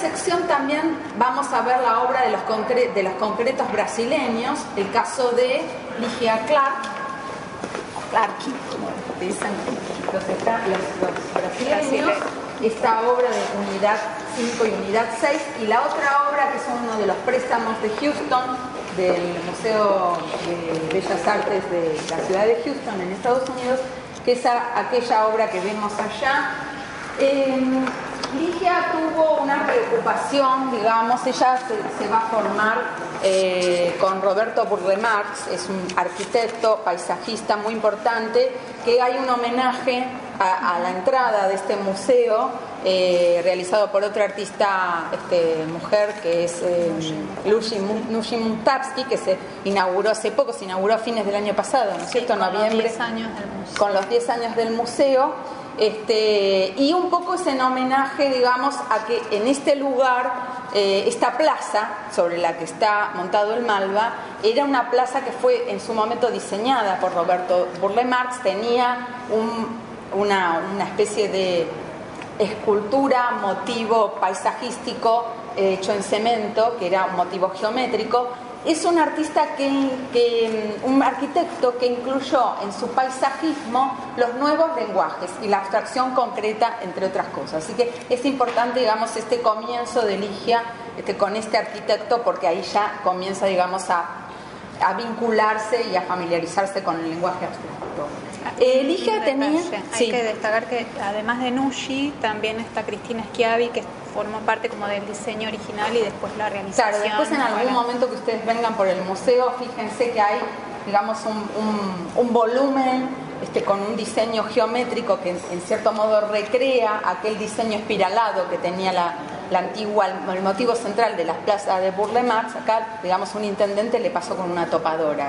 sección también vamos a ver la obra de los concretos brasileños, el caso de Ligia Clark, como dicen los brasileños, esta obra de unidad 5 y unidad 6, y la otra obra que es uno de los préstamos de Houston, del Museo de Bellas Artes de la ciudad de Houston en Estados Unidos, que es aquella obra que vemos allá. Ligia tuvo una preocupación, digamos, ella se va a formar con Roberto Burle Marx, es un arquitecto, paisajista muy importante, que hay un homenaje a la entrada de este museo realizado por otra artista mujer que es Lucy Muntarski, que se inauguró hace poco, se inauguró a fines del año pasado, ¿no es cierto? En noviembre, con los 10 años del museo. Y un poco es en homenaje, digamos, a que en este lugar, esta plaza sobre la que está montado el Malva, era una plaza que fue en su momento diseñada por Roberto Burle Marx, tenía una especie de escultura, motivo paisajístico hecho en cemento, que era un motivo geométrico. Es un artista un arquitecto que incluyó en su paisajismo los nuevos lenguajes y la abstracción concreta, entre otras cosas. Así que es importante, digamos, este comienzo de Ligia con este arquitecto, porque ahí ya comienza, digamos, a vincularse y a familiarizarse con el lenguaje abstracto. Ligia tenía... Hay que destacar que además de Nucci también está Cristina Schiavi, que formó parte como del diseño original y después la realización. Claro, después en algún momento que ustedes vengan por el museo, fíjense que hay, digamos, un volumen con un diseño geométrico que en cierto modo recrea aquel diseño espiralado que tenía la antigua, el motivo central de las plazas de Burle Marx. Acá, digamos, un intendente le pasó con una topadora.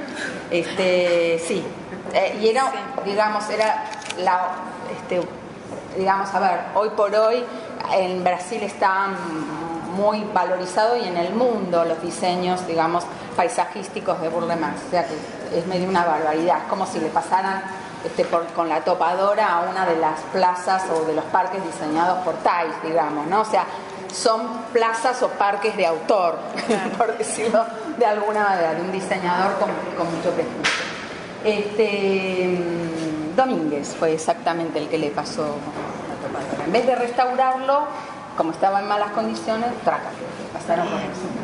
Sí. Y era, digamos, digamos, a ver, hoy por hoy en Brasil está muy valorizado, y en el mundo los diseños, digamos, paisajísticos de Burle Marx. O sea que es medio una barbaridad. Es como si le pasaran con la topadora a una de las plazas o de los parques diseñados por Thais, digamos, ¿no? O sea, son plazas o parques de autor, por decirlo de alguna manera, de un diseñador con mucho prestigio. Domínguez fue exactamente el que le pasó la topadora. En vez de restaurarlo, como estaba en malas condiciones, pasaron por eso.